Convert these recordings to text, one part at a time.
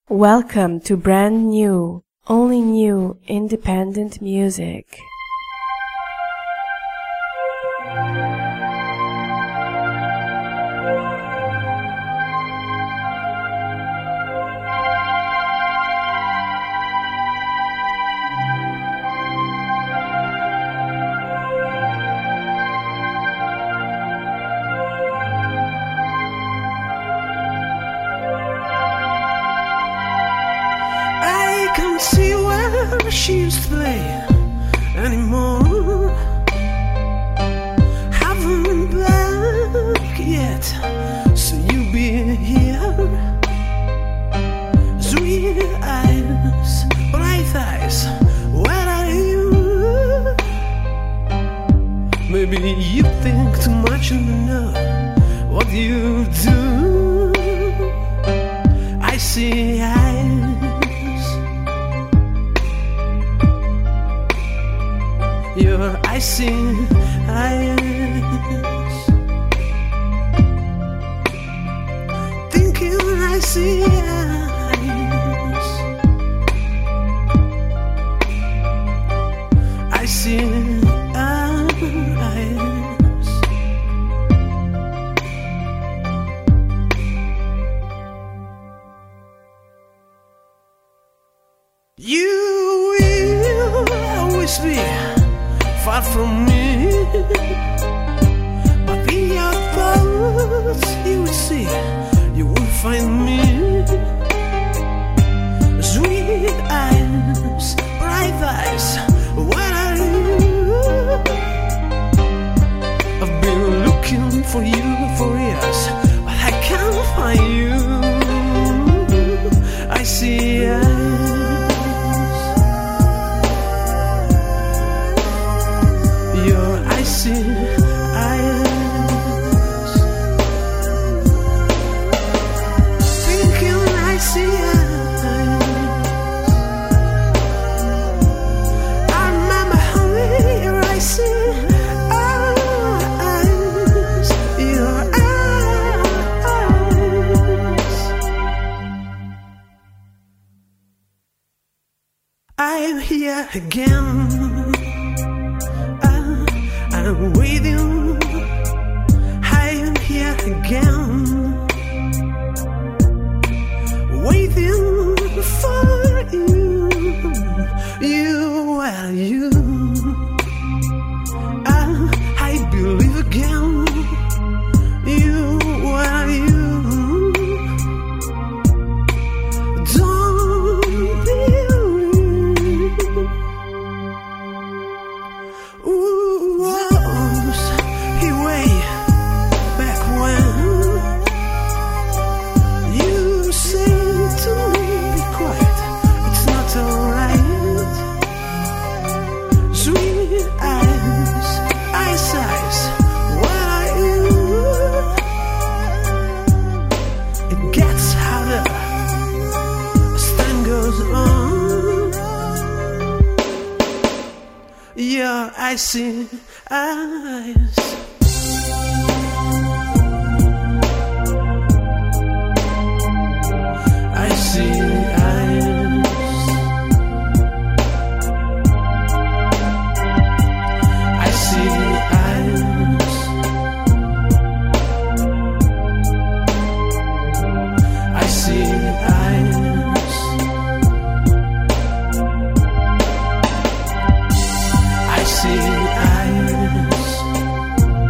Welcome to brand new, only new independent music. See where she used to play anymore. Haven't been back yet, so you be here. Sweet eyes, bright eyes, where are you? Maybe you think too much and don't know what you do. I see eyes, your icy eyes, thinking I see eyes, I see eyes. You will always be far from me, but in your thoughts you will see, you will find me. Sweet eyes, bright eyes, where are you? I've been looking for you for years, but I can't find you. I see eyes, your icy eyes, thinking I see eyes. I remember how your icy eyes, your eyes. I'm here again, I'm waiting, I am here again, waiting for you. You, where are you? I believe again. You, where are you? Don't believe. Ooh, he way back when you said to me, be quiet, it's not alright. Sweet eyes, eyes, where are you? It gets harder as time goes on. Your icy eyes, I see eyes, I see eyes, I see eyes, I see eyes.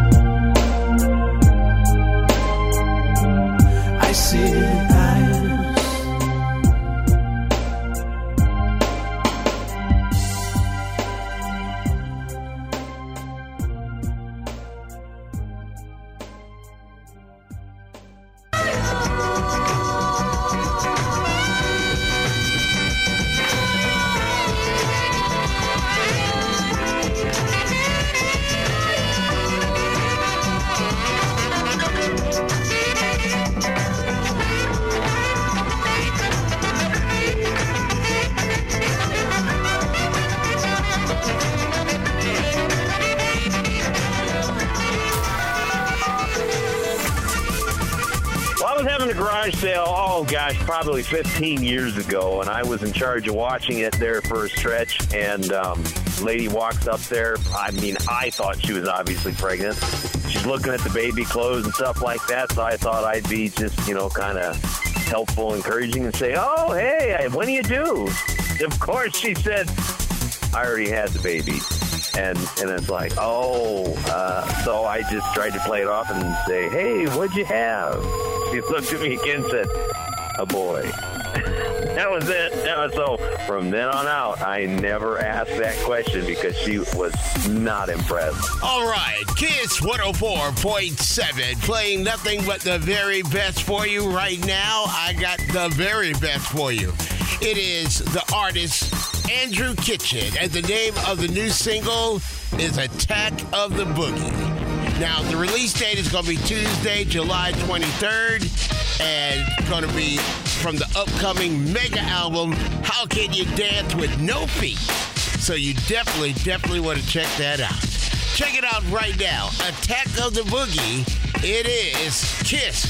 garage sale, oh gosh, probably 15 years ago, and I was in charge of watching it there for a stretch, and lady walks up there. I mean, I thought she was obviously pregnant. She's looking at the baby clothes and stuff like that, so I thought I'd be just, kind of helpful, encouraging, and say, oh, hey, when do you do? Of course, she said, I already had the baby. And it's like, so I just tried to play it off and say, hey, what'd you have? She looked at me again and said, a boy. That was it. So from then on out, I never asked that question because she was not impressed. All right, Kiss 104.7, playing nothing but the very best for you right now. I got the very best for you. It is the artist Andrew Kitchen, and the name of the new single is Attack of the Boogie. Now, the release date is going to be Tuesday, July 23rd, and it's going to be from the upcoming mega album, How Can You Dance With No Feet? So you definitely want to check that out. Check it out right now. Attack of the Boogie. It is Kiss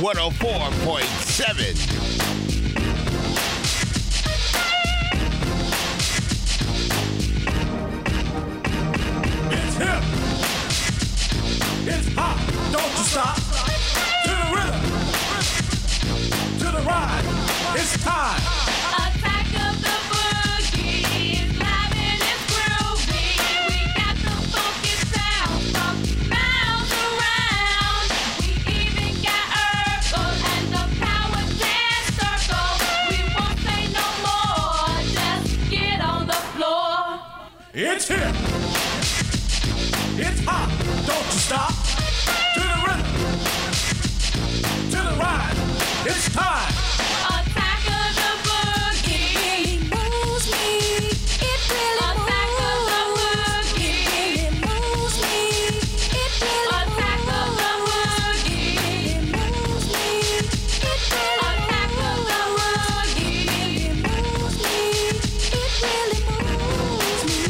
104.7. It's hot, don't you stop. To the rhythm, to the rhyme, it's time. Attack of the Boogie is live and it's groovy. We got the funky sound from miles around. We even got Urkel and the Power Dance Circle. We won't say no more, just get on the floor. It's here. It's hot, don't you stop. To the rhythm, to the rhyme, it's time. Attack of the Boogie. It really moves me. It really Attack of the Boogie. It moves me. It really Attack of the Boogie. It moves me. It really Attack of the Boogie. It moves me. It really moves me.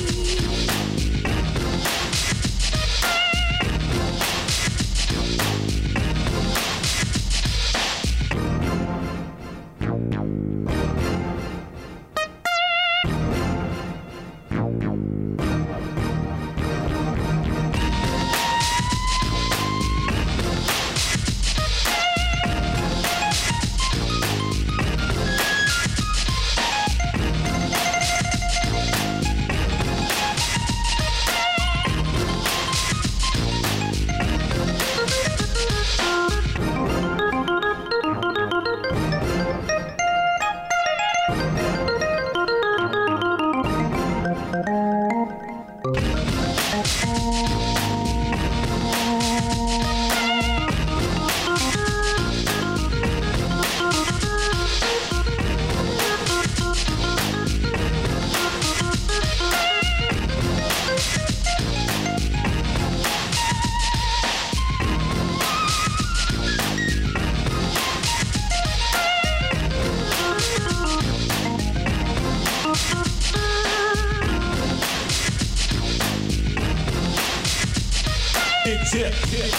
It's here.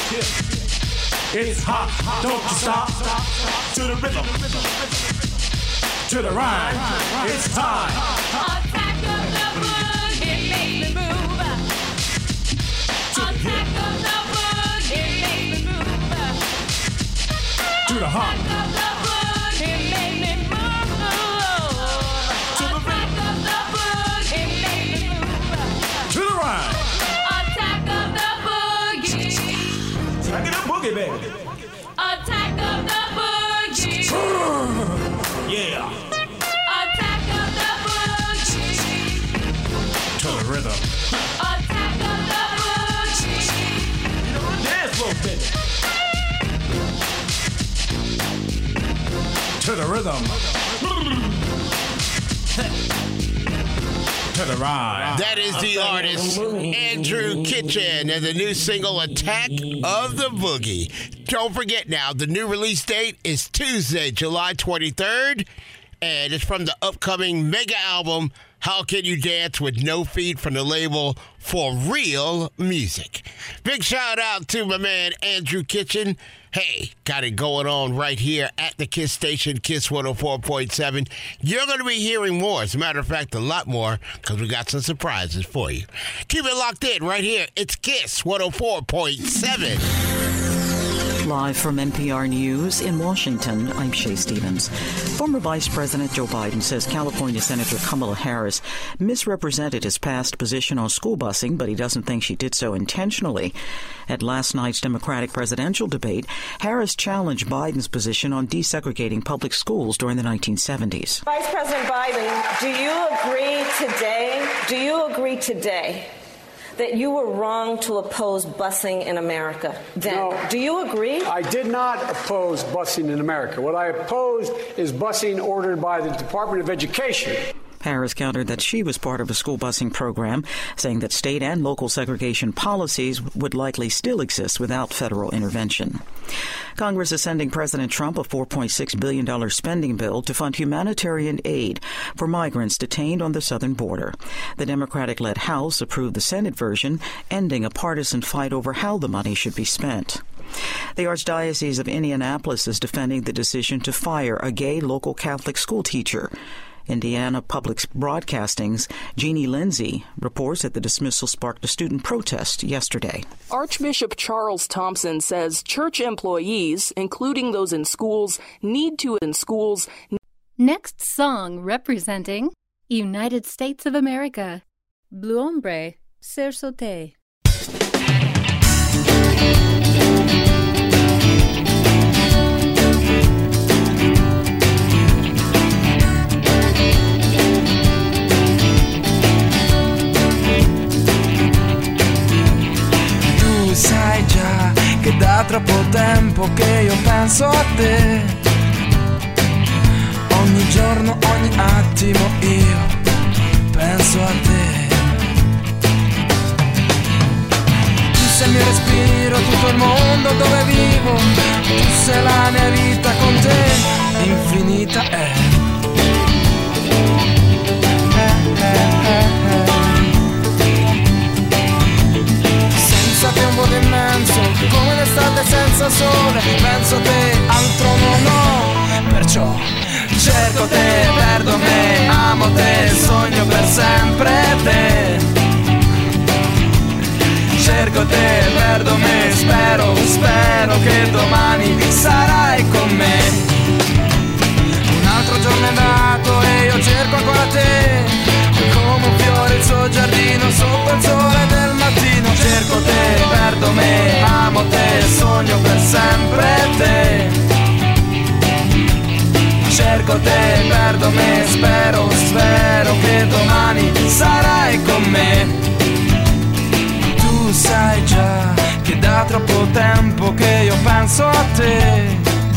It's hot, don't you stop. To the rhythm, to the rhyme, it's time. Attack of the Boogie. Make me move. Attack of the Boogie. Make me move. To the heart, Attack of the Boogie. Make me move. To the Attack of the Boogie. Make me move. to the rhyme. Attack of the Boogie. Attack of the boogie, baby. Attack of the Boogie. Yeah, Attack of the Boogie. to the rhythm. Attack of the Boogie. Dance floor, baby. To the rhythm. To the rhyme. That is the artist Andrew Kitchen and the new single Attack of the Boogie. Don't forget now, the new release date is Tuesday, July 23rd, and it's from the upcoming mega album How Can You Dance with No Feet from the label For Real Music. Big shout out to my man Andrew Kitchen. Hey, got it going on right here at the KISS station, KISS 104.7. You're going to be hearing more. As a matter of fact, a lot more, because we got some surprises for you. Keep it locked in right here. It's KISS 104.7. Live from NPR News in Washington, I'm Shay Stevens. Former Vice President Joe Biden says California Senator Kamala Harris misrepresented his past position on school busing, but he doesn't think she did so intentionally. At last night's Democratic presidential debate, Harris challenged Biden's position on desegregating public schools during the 1970s. Vice President Biden, do you agree today that you were wrong to oppose busing in America then? No, do you agree? I did not oppose busing in America. What I opposed is busing ordered by the Department of Education. Harris countered that she was part of a school busing program, saying that state and local segregation policies would likely still exist without federal intervention. Congress is sending President Trump a $4.6 billion spending bill to fund humanitarian aid for migrants detained on the southern border. The Democratic-led House approved the Senate version, ending a partisan fight over how the money should be spent. The Archdiocese of Indianapolis is defending the decision to fire a gay local Catholic school teacher. Indiana Public Broadcasting's Jeannie Lindsay reports that the dismissal sparked a student protest yesterday. Archbishop Charles Thompson says church employees, including those in schools, need to in schools. Next song representing United States of America. Blue Ombre, Ser Sauté. Sai già che da troppo tempo che io penso a te. Ogni giorno, ogni attimo io penso a te. Tu sei il mio respiro, tutto il mondo dove vivo. Tu sei la mia vita, con te infinita è. Senza te un vuoto immenso, come l'estate senza sole. Penso a te, altro non ho. Perciò cerco te, perdo me, amo te, sogno per sempre te. Cerco te, perdo me, spero che domani sarai con me. Un altro giorno è andato e io cerco ancora te. Come un fiore il suo giardino sotto il sole del mattino. Cerco te, perdo me, amo te, sogno per sempre te. Cerco te, perdo me, spero che domani sarai con me. Tu sai già che da troppo tempo che io penso a te.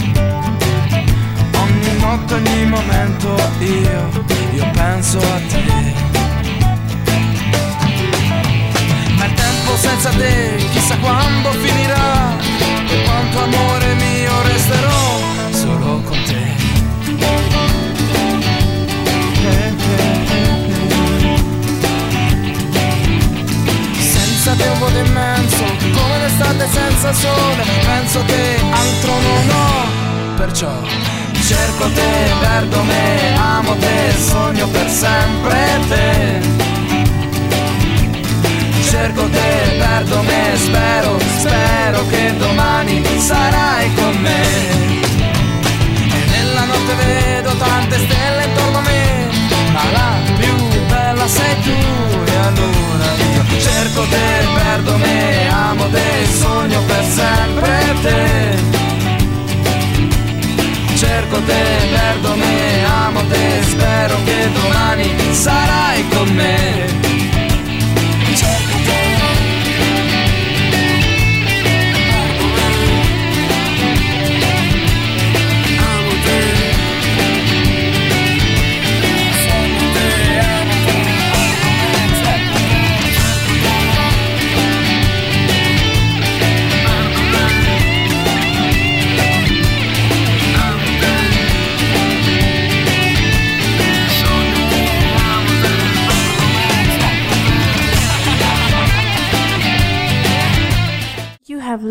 Ogni notte, ogni momento io penso a te. Ma il tempo senza te chissà quando finirà. E quanto amore mio resterò solo con te. Senza te un vuoto immenso, come l'estate senza sole. Penso a te, altro non ho. Perciò cerco te, perdo me, amo te, sogno per sempre te. Cerco te, perdo me, spero che domani sarai con me. E nella notte vedo tante stelle intorno a me, ma la più bella sei tu e allora io cerco te, perdo me, amo te, sogno per sempre te. Cerco te, perdo me, amo te, spero che domani sarai con me. Cerco te, perdo me,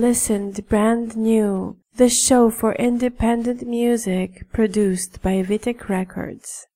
listened Brand New, the show for independent music produced by Vitek Records.